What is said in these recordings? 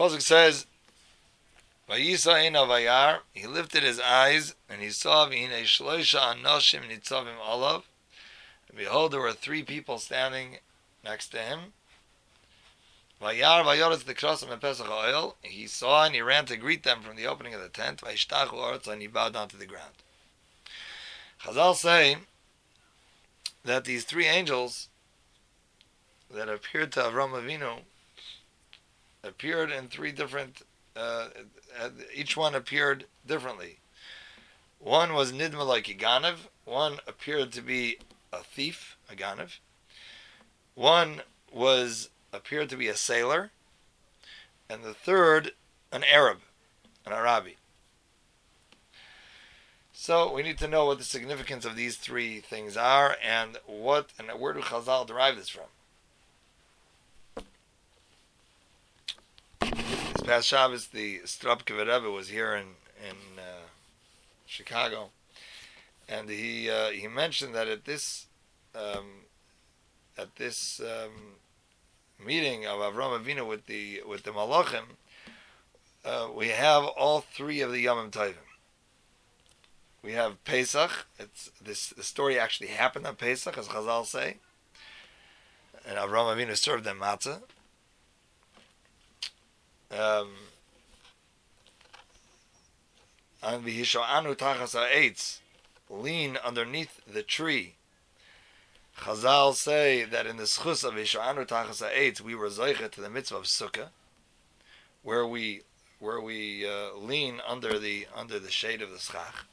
Pasuk says, Vayisa ein avayar, he lifted his eyes, and he saw v'hinei shloisha anoshim nitzavim olav, and behold, there were 3 people standing next to him. Vayar vayoretz the krosim and pesach oil, he saw and he ran to greet them from the opening of the tent, vayishtachu oretz, and he bowed down to the ground. Chazal say that these 3 angels that appeared to Avram Avinu appeared in 3 different, each one appeared differently. One was nidma like a ganav, one appeared to be a thief, a ganav. One appeared to be a sailor, and the third an Arab, an Arabi. So we need to know what the significance of these 3 things are, and where do Chazal derive this from? This past Shabbos, the Stropke Rebbe was here in Chicago, and he mentioned that at this meeting of Avram Avinu with the Malachim, we have all 3 of the Yomim Tovim. We have Pesach. The story actually happened on Pesach, as Chazal say, and Avram Avinu served them matzah. And v'hisho'anu tachas ha'etz, lean underneath the tree. Chazal say that in the schus of v'hisho'anu tachas ha'etz, we were zoicha to the mitzvah of sukkah, where we lean under the shade of the schach.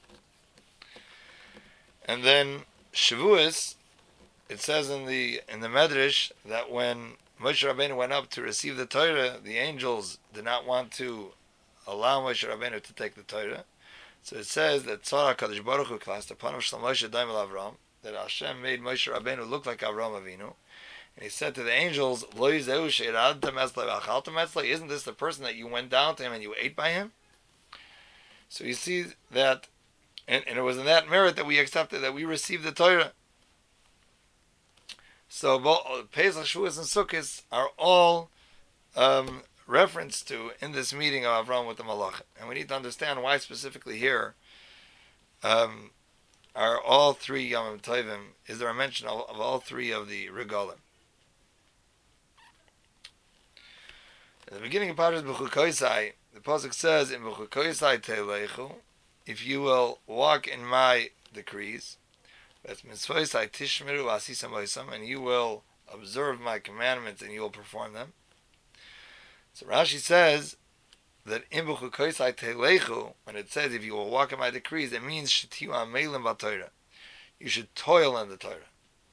And then Shavuos, it says in the Medrash that when Moshe Rabbeinu went up to receive the Torah, the angels did not want to allow Moshe Rabbeinu to take the Torah. So it says that Tzara Kadosh Baruch Hu classed upon Shlomo Moshe Daimel Avram, that Hashem made Moshe Rabbeinu look like Avram Avinu, and he said to the angels, Lo yizeu she'eradtem etzlei v'achaltem etzlei, isn't this the person that you went down to him and you ate by him? So you see that, and it was in that merit that we accepted, that we received the Torah. So both Pesach, Shavuos, and Sukkot are all referenced to in this meeting of Avram with the Malachim. And we need to understand why specifically here are all 3 Yomim Tovim, is there a mention of all 3 of the Regalim. In the beginning of Parashat B'chukoisai, the Pasuk says, in B'chukoisai teleichu, if you will walk in my decrees, that's mitzvosai tishmeru v'asisam oisam, and you will observe my commandments and you will perform them. So Rashi says that in b'chukoisai teilechu, when it says if you will walk in my decrees, it means shetiu amelim b'Torah. You should toil in the Torah.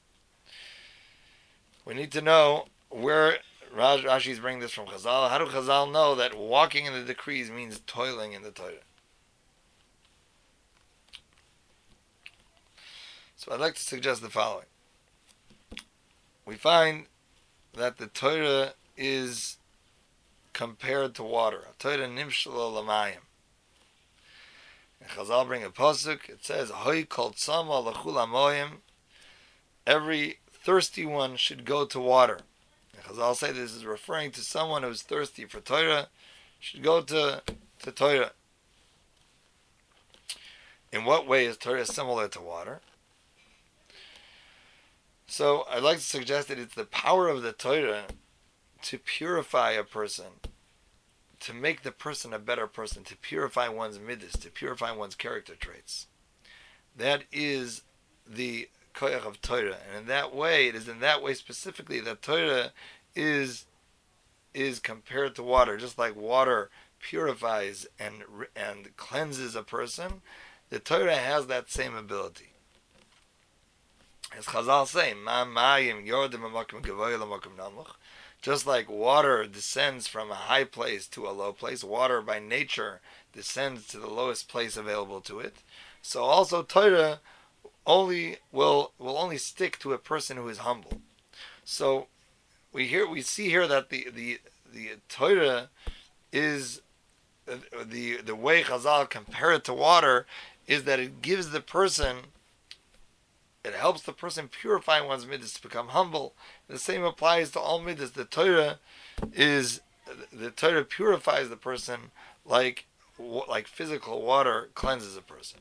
We need to know where Rashi is bringing this from Chazal. How do Chazal know that walking in the decrees means toiling in the Torah? So I'd like to suggest the following. We find that the Torah is compared to water. Torah nimshalo lamayim. And Chazal bring a pasuk. It says, "Hoy kol tzama lechul hamoyim." Every thirsty one should go to water. And Chazal say this is referring to someone who is thirsty for Torah, should go to Torah. In what way is Torah similar to water? So I'd like to suggest that it's the power of the Torah to purify a person, to make the person a better person, to purify one's midas, to purify one's character traits. That is the koyach of Torah, and in that way, it is in that way specifically that Torah is compared to water. Just like water purifies and cleanses a person, the Torah has that same ability. As Chazal say, just like water descends from a high place to a low place, water by nature descends to the lowest place available to it. So also Torah will only stick to a person who is humble. So we see here that the Torah is the way Chazal compare it to water is that it gives the person. It helps the person purify one's midas to become humble. And the same applies to all midas. The Torah is the Torah purifies the person like physical water cleanses a person.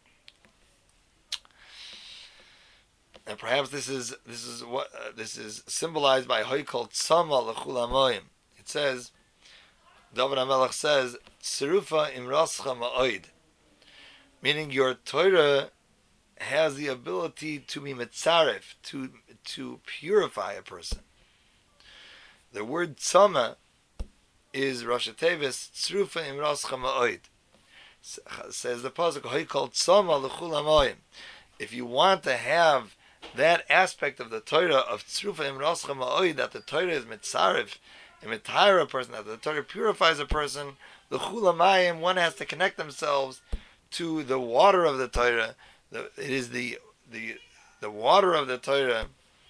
And perhaps this is symbolized by Hoykol Tzama L'Chulamoyim. It says, David HaMelech says, Tzirufa Imrascha Ma'oid, meaning your Torah has the ability to be mitzaref, to purify a person. The word Tzama is Rosh Tevis Tzrufa Imrascha Ma'oid. Says the pasuk, Hoykol Tzama L'Chulamoyim. If you want to have that aspect of the Torah of Tzrufa Imrascha Ma'oid, that the Torah is mitzaref and mitayra a person, that the Torah purifies a person, the Chulamayim, one has to connect themselves to the water of the Torah. It is the water of the Torah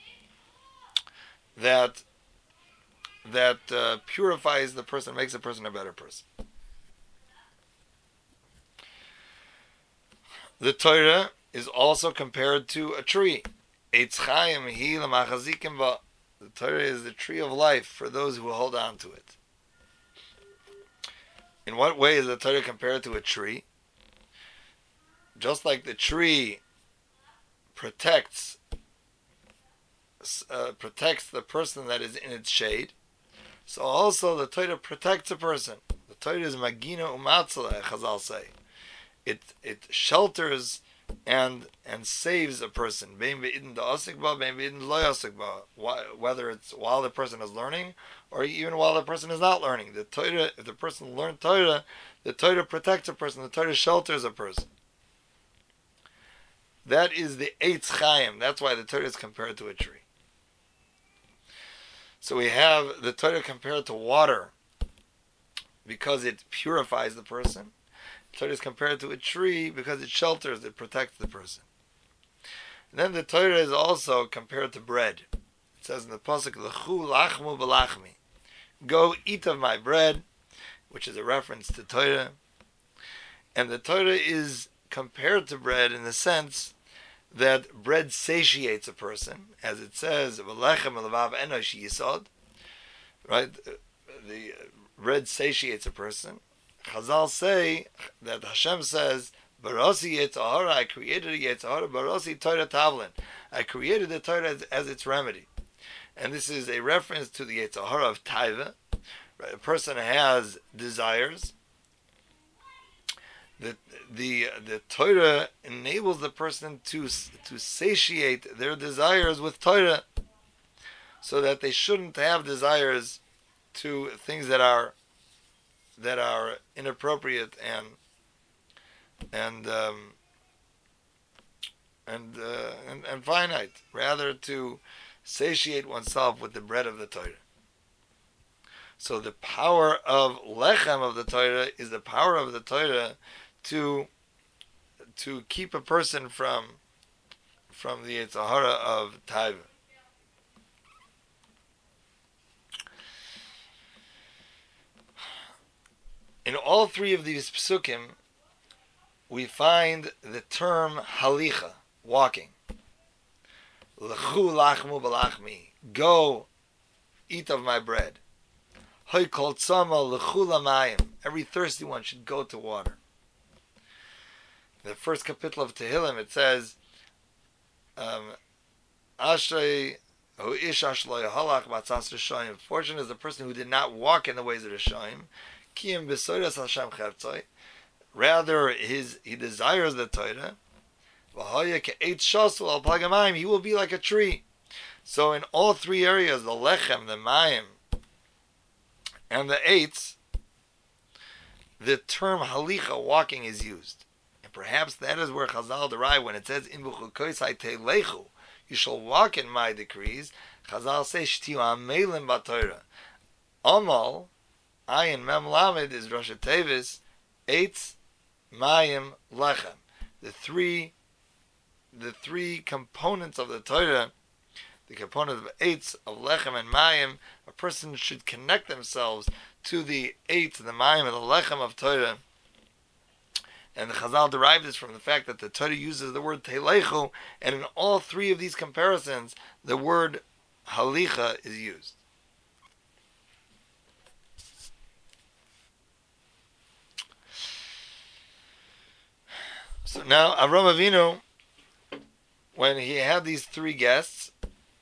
that purifies the person, makes a person a better person. The Torah is also compared to a tree. Eitz Chaim hi l'machazikim ba. The Torah is the tree of life for those who hold on to it. In what way is the Torah compared to a tree? Just like the tree protects the person that is in its shade, so also the Torah protects a person. The Torah is magina umatzala, Chazal say. It shelters and saves a person. Whether it's while the person is learning or even while the person is not learning. The Torah, if the person learned Torah, the Torah protects a person, the Torah shelters a person. That is the Eitz Chaim. That's why the Torah is compared to a tree. So we have the Torah compared to water because it purifies the person. The Torah is compared to a tree because it shelters, it protects the person. And then the Torah is also compared to bread. It says in the pasuk, "L'chu lachmu b'lachmi," go eat of my bread, which is a reference to Torah. And the Torah is compared to bread in the sense that bread satiates a person, as it says, "V'lechem levav enosh yisod." Right, the bread satiates a person. Chazal say that Hashem says, "Barasi Yetzahara, I created a Yetzahara, Barasi Torah Tavlin." I created the Torah as its remedy, and this is a reference to the Yetzahara of Taiva. Right? A person has desires. The Torah enables the person to satiate their desires with Torah, so that they shouldn't have desires to things that are inappropriate and finite. Rather, to satiate oneself with the bread of the Torah. So the power of lechem of the Torah is the power of the Torah to keep a person from the Yetzahara of Taiva. In all three of these psukim, we find the term halicha, walking. L'chu lachmu b'lachmi, go eat of my bread. Hoy kol tzama l'chu lamayim, every thirsty one should go to water. In the first capital of Tehillim, it says, Ashrei hu ish ashlo yahalach b'atzas rishayim. Fortunate is the person who did not walk in the ways of Rishayim. Kiyim b'soyras Hashem chevtzoi. Rather, he desires the Torah. V'hoya ke'eit shasul al plagamayim. He will be like a tree. So in all three areas, the lechem, the mayim, and the eitz, the term halicha, walking, is used. And perhaps that is where Chazal derive when it says, "In b'chukoisai teilechu," you shall walk in my decrees. Chazal says, "Shtiu amelim b'Torah." Amal, ayin mem lamed, is Rosh Tevis, eitz, mayim, lechem. The three components of the Torah, the component of eitz, of lechem and mayim, a person should connect themselves to the eitz, the mayim, and the lechem of Torah. And the Chazal derived this from the fact that the Torah uses the word teilechu, and in all three of these comparisons, the word halicha is used. So now Avram Avinu, when he had these three guests,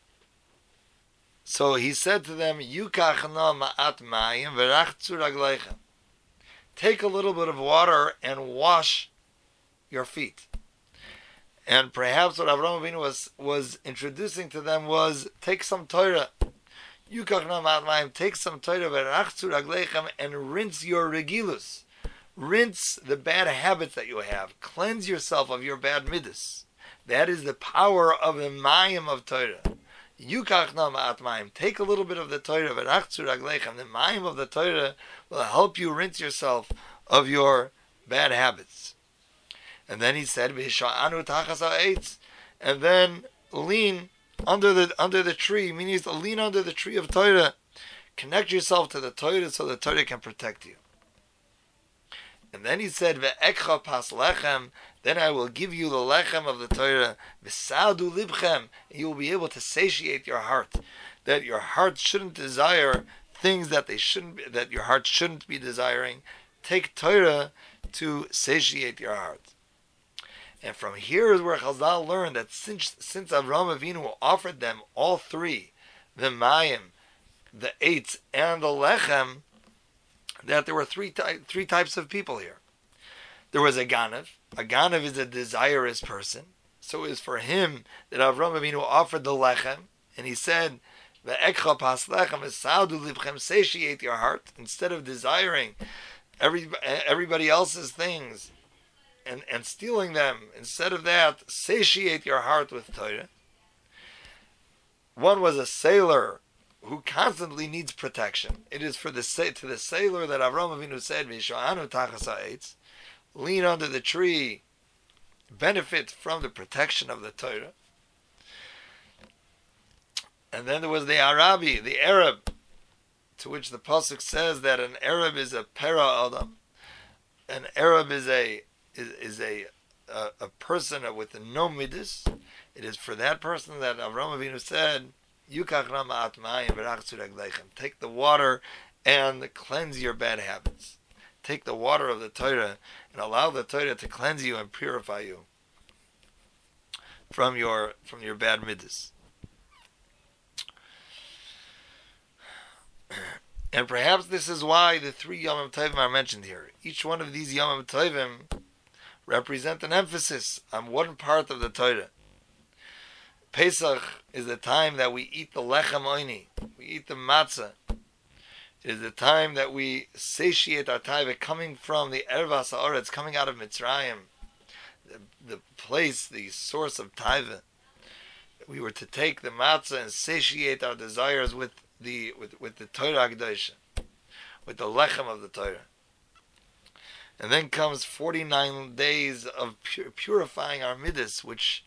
so he said to them, "Yukach na ma'at mayim v'rachzu ragleichem." Take a little bit of water and wash your feet. And perhaps what Avraham Avinu was introducing to them was, take some Torah. Yukach na ma'at mayim, take some Torah v'rachzu ragleichem and rinse your regilus. Rinse the bad habits that you have. Cleanse yourself of your bad midas. That is the power of the mayim of Torah. Yukach na ma'at mayim. Take a little bit of the Torah, v'rachzu ragleichem. The mayim of the Torah will help you rinse yourself of your bad habits. And then he said, v'sha'anu tachas ha'etz. And then lean under the tree, meaning to lean under the tree of Torah. Connect yourself to the Torah so the Torah can protect you. And then he said, "Ve'ekcha pas lechem." Then I will give you the lechem of the Torah. V'sadu libchem. You will be able to satiate your heart, that your heart shouldn't desire things that your heart shouldn't be desiring. Take Torah to satiate your heart. And from here is where Chazal learned that since Avraham Avinu offered them all three, the mayim, the eitz, and the lechem, that there were three types of people here. There was a Ganav. A Ganav is a desirous person. So it was for him that Avraham Avinu offered the lechem, and he said, "Ve'ekcha pas lechem v'saudu libchem," satiate your heart, instead of desiring everybody else's things and stealing them. Instead of that, satiate your heart with Torah. One was a sailor who constantly needs protection. It is to the sailor that Avraham Avinu said, "V'sha'anu tachas ha'etz," lean under the tree, benefit from the protection of the Torah. And then there was the Arabi, the Arab, to which the pasuk says that an Arab is a para adam. An Arab is a person with no midas. It is for that person that Avraham Avinu said, "Yukach na ma'at mayim v'rachzu ragleichem." Take the water and cleanse your bad habits. Take the water of the Torah and allow the Torah to cleanse you and purify you from your bad midas. And perhaps this is why the three Yom Tovim are mentioned here. Each one of these Yom Tovim represent an emphasis on one part of the Torah. Pesach is the time that we eat the lechem oini, we eat the matzah. It is the time that we satiate our taiva coming from the ervas haaretz, coming out of Mitzrayim, the place, the source of taiva. We were to take the matzah and satiate our desires with the Torah Hakadosh, with the lechem of the Torah. And then comes 49 days of purifying our midas, which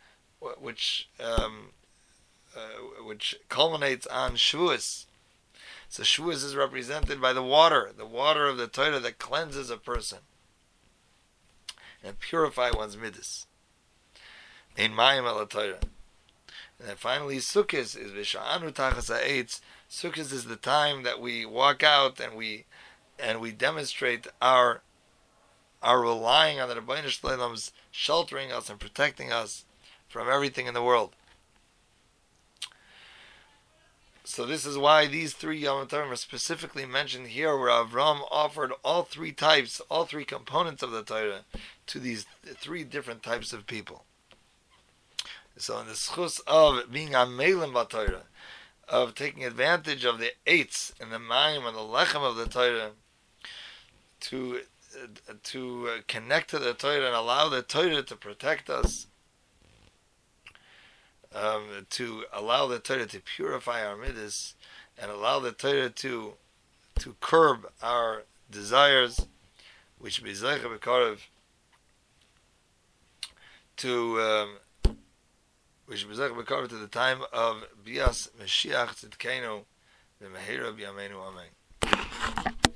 culminates on Shavuos. So Shavuos is represented by the water of the Torah that cleanses a person and purify one's midas. Ein mayim el Torah. And then finally Sukkot is v'sha'anu tachas ha'etz. Sukkot is the time that we walk out and we demonstrate our relying on the Rebbeinu Shleilam's sheltering us and protecting us from everything in the world. So this is why these three Yom Tovim are specifically mentioned here, where Avram offered all three components of the Torah to these three different types of people. So in the schus of being a Melim b'Torah, of taking advantage of the eitz and the mayim and the lechem of the Torah, to connect to the Torah and allow the Torah to protect us, to allow the Torah to purify our midas, and allow the Torah to curb our desires, which be zeicha b'karev, to the time of Bias Mashiach Tzidkenu, v'mehera b'yameinu amen.